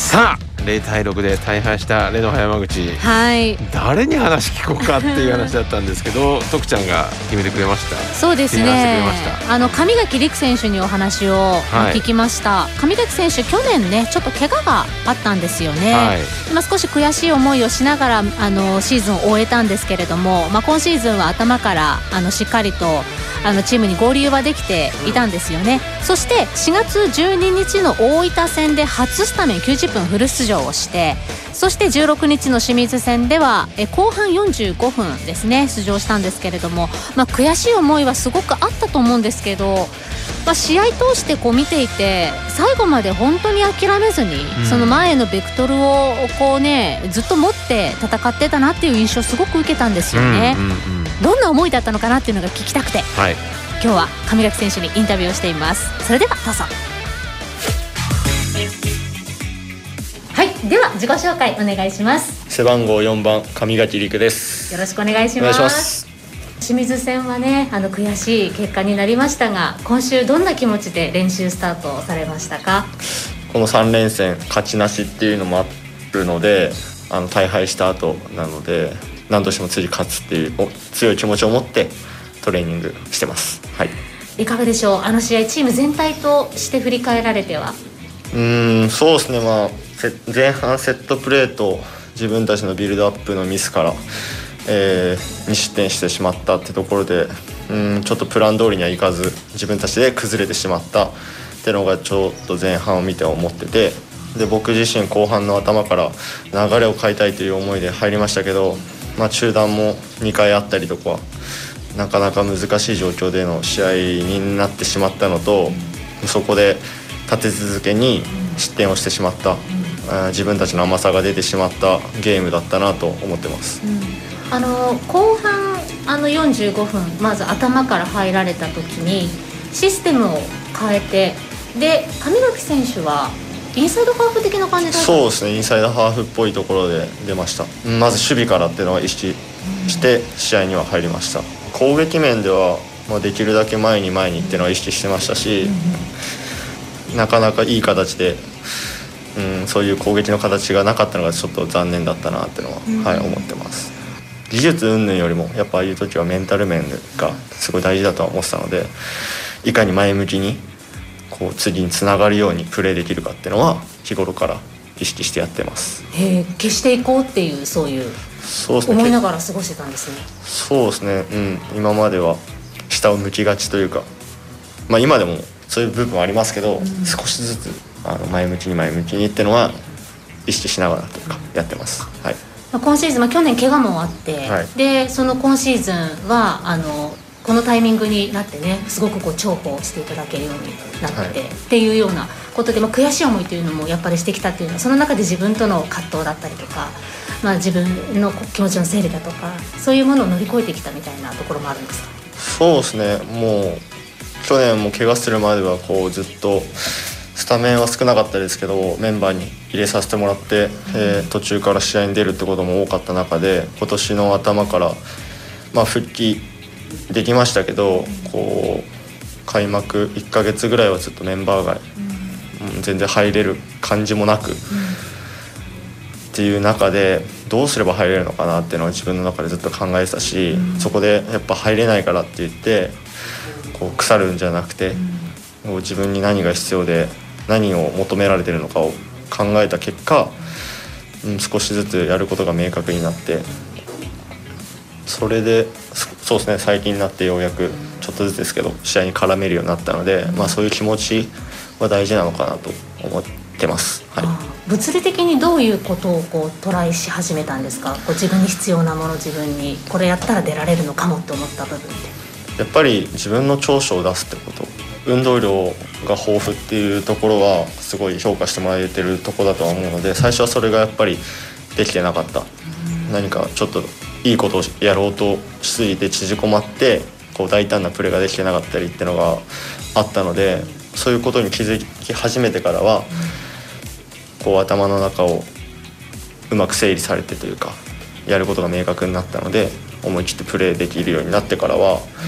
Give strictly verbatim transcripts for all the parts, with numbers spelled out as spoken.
さあゼロたいろくで大敗したレノファ山口、 はい、 誰に話聞こうかっていう話だったんですけど徳ちゃんが決めてくれました。 そうですね、あの上垣陸選手にお話を聞きました、はい、上垣選手去年ねちょっと怪我があったんですよね、はい、まあ、少し悔しい思いをしながらあのシーズンを終えたんですけれども、まあ、今シーズンは頭からあのしっかりとあのチームに合流はできていたんですよね、うん、そしてしがつじゅうににちの大分戦で初スタメンきゅうじゅっぷんフル出場をして、そしてじゅうろくにちの清水戦ではえ後半よんじゅうごふんですね出場したんですけれども、まあ、悔しい思いはすごくあったと思うんですけど、まあ、試合通してこう見ていて最後まで本当に諦めずに、うん、その前へのベクトルをこう、ね、ずっと持って戦ってたなっていう印象をすごく受けたんですよね、うんうんうん、どんな思いだったのかなっていうのが聞きたくて、はい、今日は上垣選手にインタビューをしています。それではどうぞ。はい、では自己紹介お願いします。 背番号よんばん上垣陸です。 よろしくお願いします。お願いします。清水戦はねあの悔しい結果になりましたが、今週どんな気持ちで練習スタートされましたか？ このさんれんせん勝ちなしっていうのもあるので、あの大敗した後なので何としても次勝つっていう強い気持ちを持ってトレーニングしてます、はい、 いかがでしょう、あの試合チーム全体として振り返られては。 うーんそうですね、まあ、前半セットプレーと自分たちのビルドアップのミスから、えー、に失点してしまったってところで、うんちょっとプラン通りにはいかず自分たちで崩れてしまったってのがちょっと前半を見て思ってて、で僕自身後半の頭から流れを変えたいという思いで入りましたけど、まあ、中断もにかいあったりとかなかなか難しい状況での試合になってしまったのと、そこで立て続けに失点をしてしまった、自分たちの甘さが出てしまったゲームだったなと思ってます、うん、 あの後半あのよんじゅうごふんまず頭から入られた時にシステムを変えて、で上垣選手はインサイドハーフ的な感じだった。 そうですね、インサイドハーフっぽいところで出ました。まず守備からっていうのは意識して試合には入りました。攻撃面では、まあ、できるだけ前に前にっていうのは意識してましたし、なかなかいい形で、うん、そういう攻撃の形がなかったのがちょっと残念だったなっていうのは、はい、思ってます。技術云々よりもやっぱああいう時はメンタル面がすごい大事だとは思ってたので、いかに前向きにこう次につながるようにプレーできるかっていうのは日頃から意識してやってます。 へえ、消していこうっていうそういうそうですね、 思いながら過ごしてたんですね。 そうですね、うん、今までは下を向きがちというか、まあ、今でもそういう部分はありますけど、うん、少しずつあの前向きに前向きにっていうのは意識しながらというかやってます、はい、 今シーズン、まあ、去年怪我もあって、はい、でその今シーズンはあのこのタイミングになってねすごくこう重宝していただけるようになって、はい、っていうようなことで、まあ、悔しい思いというのもやっぱりしてきたっていうのはその中で自分との葛藤だったりとか、まあ、自分の気持ちの整理だとかそういうものを乗り越えてきたみたいなところもあるんですか？ そうですね、もう去年も怪我するまではこうずっとスタメンは少なかったですけどメンバーに入れさせてもらって、うんえー、途中から試合に出るってことも多かった中で今年の頭から、まあ、復帰できましたけど、こう開幕いっかげつぐらいはずっとメンバー外、うん、全然入れる感じもなく、うん、っていう中でどうすれば入れるのかなっていうのは自分の中でずっと考えてたし、うん、そこでやっぱ入れないからって言ってこう腐るんじゃなくて、うん、自分に何が必要で何を求められてるのかを考えた結果、うん、少しずつやることが明確になって、それでそうですね最近になってようやくちょっとずつですけど試合に絡めるようになったので、まあ、そういう気持ちは大事なのかなと思ってます、はい、 物理的にどういうことをこうトライし始めたんですか？こう自分に必要なもの、自分にこれやったら出られるのかもって思った部分って。 やっぱり自分の長所を出すってこと、運動量が豊富っていうところはすごい評価してもらえてるところだとは思うので、最初はそれがやっぱりできてなかった、何かちょっといいことをやろうとしすぎて縮こまってこう大胆なプレーができてなかったりっていうのがあったので、そういうことに気づき始めてからはこう頭の中をうまく整理されてというかやることが明確になったので、思い切ってプレーできるようになってからは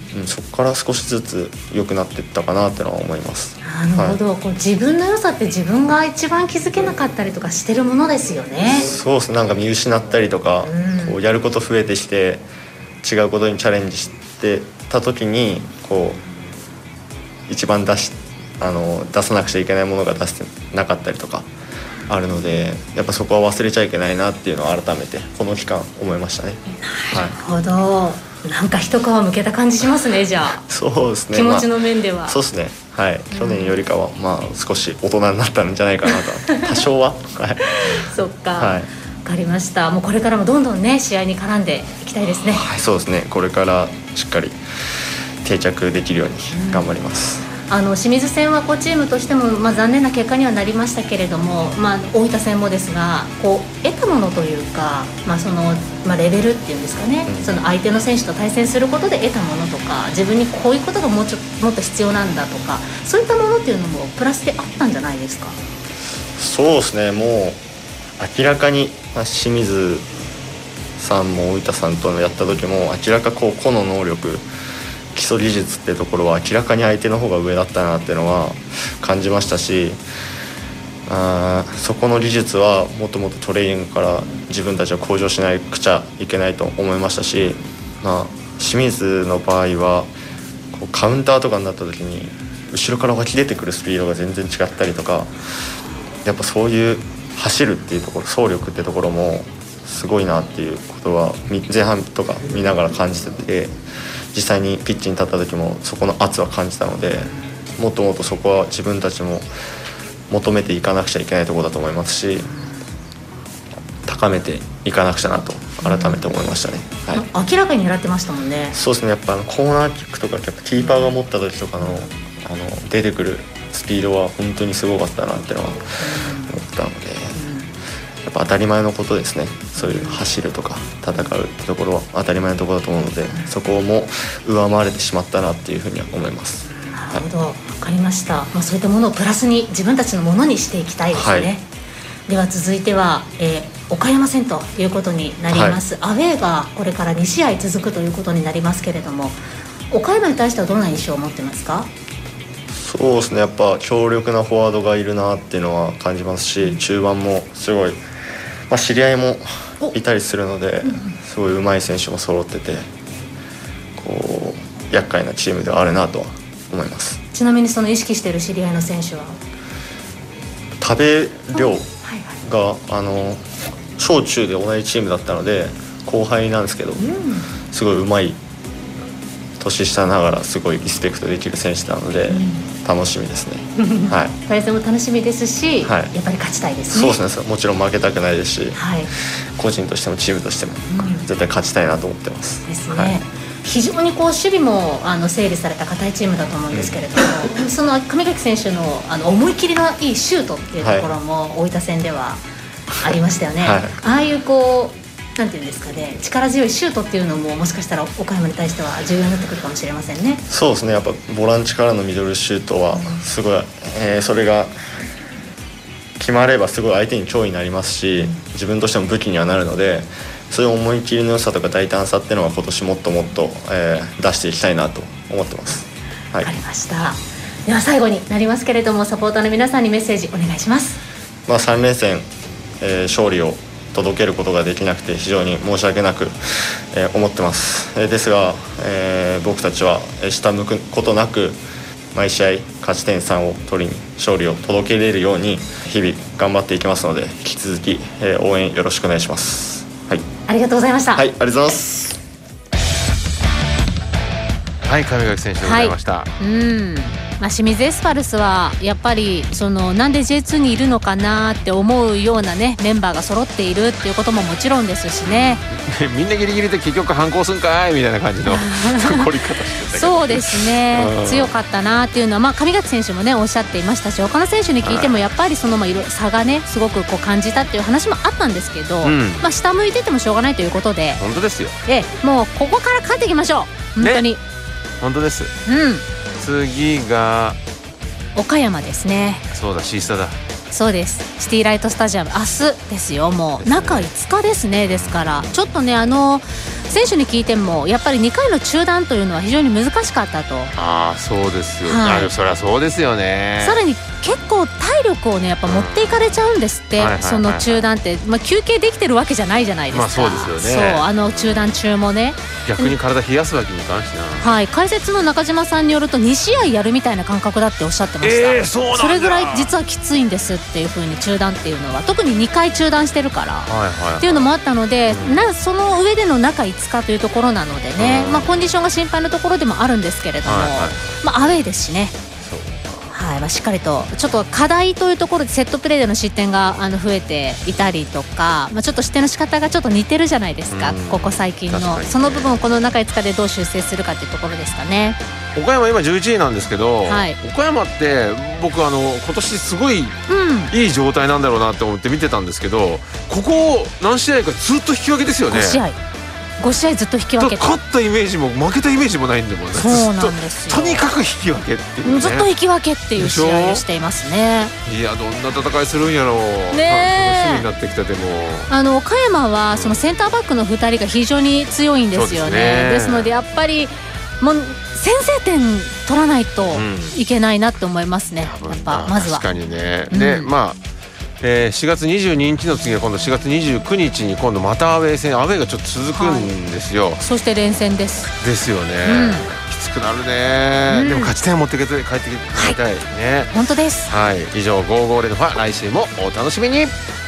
うん、そこから少しずつ良くなっていったかなってのは思います。 なるほど、はい、こう自分の良さって自分が一番気づけなかったりとかしてるものですよね。 そうですね、なんか見失ったりとか、うん、こうやること増えてきて違うことにチャレンジしてた時にこう一番出しあの出さなくちゃいけないものが出してなかったりとかあるので、やっぱそこは忘れちゃいけないなっていうのを改めてこの期間思いましたね。 なるほど、はい、なんか一皮むけた感じしますね。じゃあそうですね、 気持ちの面では、 まあ、そうですね、はい、去年よりかは、まあ、少し大人になったんじゃないかなと多少は、はい、 そっか、はい、分かりました。もうこれからもどんどんね試合に絡んでいきたいですね。 はい、そうですね、これからしっかり定着できるように頑張ります。 うん、あの清水戦はこうチームとしても、まあ、残念な結果にはなりましたけれども、まあ、大分戦もですがこう得たものというか、まあそのまあ、レベルっていうんですかね、うん、その相手の選手と対戦することで得たものとか自分にこういうことがもうちょもっと必要なんだとかそういったものっていうのもプラスであったんじゃないですか。 そうですね、もう明らかに、まあ、清水さんも大分さんとやった時も明らかこう個の能力基礎技術っていうところは明らかに相手の方が上だったなっていうのは感じましたし、あそこの技術はもっともっとトレーニングから自分たちは向上しなくちゃいけないと思いましたし、まあ、清水の場合はこうカウンターとかになった時に後ろから湧き出てくるスピードが全然違ったりとか、やっぱそういう走るっていうところ走力っていうところもすごいなっていうことは前半とか見ながら感じてて、実際にピッチに立った時もそこの圧は感じたので、もっともっとそこは自分たちも求めていかなくちゃいけないところだと思いますし、高めていかなくちゃなと改めて思いましたね。 はい、明らかに狙ってましたもんね。 そうですね、やっぱコーナーキックとかやっぱキーパーが持った時とかの、あの出てくるスピードは本当にすごかったなっていうのは思ったので、やっぱ当たり前のことですね。そういう走るとか戦うってところは当たり前のところだと思うので、そこも上回れてしまったなっていうふうには思います。 なるほど、分かりました。まあ、そういったものをプラスに自分たちのものにしていきたいですね。はい、では続いては、えー、岡山戦ということになります。はい、アウェーがこれからに試合続くということになりますけれども、岡山に対してはどんな印象を持ってますか？ そうですね、やっぱ強力なフォワードがいるなっていうのは感じますし、中盤もすごい、まあ、知り合いもいたりするので、すごい上手い選手も揃ってて、こう厄介なチームではあるなとは思います。 ちなみにその意識している知り合いの選手は多部亮が、はいはい、あの小中で同じチームだったので後輩なんですけど、うん、すごい上手い、年下ながらすごいリスペクトできる選手なので、うん、楽しみですね。はい、 対戦も楽しみですし、はい、やっぱり勝ちたいですね。 そうですね、もちろん負けたくないですし、はい、個人としてもチームとしても絶対勝ちたいなと思ってます。 ですね。 はい、 非常にこう守備もあの整理された堅いチームだと思うんですけれども、うん、その上垣選手 の, あの思い切りのいいシュートっていうところも大分戦ではありましたよね。はい、ああいうこうなんていうんですかね、力強いシュートっていうのももしかしたら岡山に対しては重要になってくるかもしれませんね。 そうですね、やっぱボランチからのミドルシュートはすごい、うん、えー、それが決まればすごい相手に脅威になりますし、自分としても武器にはなるので、そういう思い切りの良さとか大胆さっていうのは今年もっともっと、えー、出していきたいなと思ってます。はい、 わかりました。では最後になりますけれども、サポーターの皆さんにメッセージお願いします。 まあ、さん連戦、えー、勝利を届けることができなくて非常に申し訳なく、えー、思ってます。えー、ですが、えー、僕たちは下向くことなく毎試合勝ち点さんを取りに勝利を届けれるように日々頑張っていきますので、引き続き、えー、応援よろしくお願いします。はい、 ありがとうございました。 はい、ありがとうございます。 はい、上垣選手でございました。はい、 うんまあ、清水エスパルスはやっぱりそのなんで ジェイツー にいるのかなって思うようなねメンバーが揃っているっていうことももちろんですしねみんなギリギリで結局反抗すんかいみたいな感じの残り方してたそうですね、強かったなっていうのは、まあ、上垣選手もねおっしゃっていましたし、他の選手に聞いてもやっぱりその、まあ、いろ差がねすごくこう感じたっていう話もあったんですけど、うん、まあ、下向いててもしょうがないということで、 本当ですよ。 でもうここから勝っていきましょう。本当に、ね、 本当です、 うん、 次が岡山ですね。 そうだ、シースタだ。 そうです、シティライトスタジアム明日ですよ。もう中いつかですね。ですからちょっとねあの選手に聞いてもやっぱりにかいの中断というのは非常に難しかったと。 ああそうですよ、 はい、 そりゃそうですよね。 さらに結構体力をねやっぱ持っていかれちゃうんですって、うん、その中断って、まあ、休憩できてるわけじゃないじゃないですか。まあそうですよね。 そうあの中断中もね逆に体冷やすわけにいかんしな。 はい、解説の中島さんによるとに試合やるみたいな感覚だっておっしゃってました、 えー、そうなんだ。 それぐらい実はきついんですっていう風に中断っていうのは特ににかい中断してるから、はいはいはい、っていうのもあったので、うん、なその上での中いつかというところなのでね、うんまあ、コンディションが心配なところでもあるんですけれども、はいはいまあ、アウェーですしね。はいまあ、しっかりとちょっと課題というところでセットプレーでの失点があの増えていたりとか、まあ、ちょっと失点の仕方がちょっと似てるじゃないですか、ここ最近の、ね、その部分をこの中いつかでどう修正するかというところですかね。 岡山今じゅういちいなんですけど、 はい、 岡山って僕あの今年すごいいい状態なんだろうなって思って見てたんですけど、ここ何試合かずっと引き分けですよね。 ご試合ご試合ずっと引き分けて、 勝ったイメージも負けたイメージもないんでもんね。 そうなんですよ。 とにかく引き分けっていう、ね、 ずっと引き分けっていう試合をしていますね。 いやどんな戦いするんやろう、 ね、 楽しみになってきた。でもあの岡山はそのセンターバックのふたりが非常に強いんですよ ね, ですね。ですのでやっぱりもう先制点取らないといけないなって思いますね、うん、やっぱまずは。 確かにね、うん、でまあえー、しがつにじゅうににちの次は今度しがつにじゅうくにちに今度またアウェー戦、アウェーがちょっと続くんですよ、 はい、そして連戦ですですよね、うん、きつくなるね、うん、でも勝ち点を持って帰ってきてもらいたいね、 はい、本当です。 はい、以上ゴーゴーレンファ、来週もお楽しみに。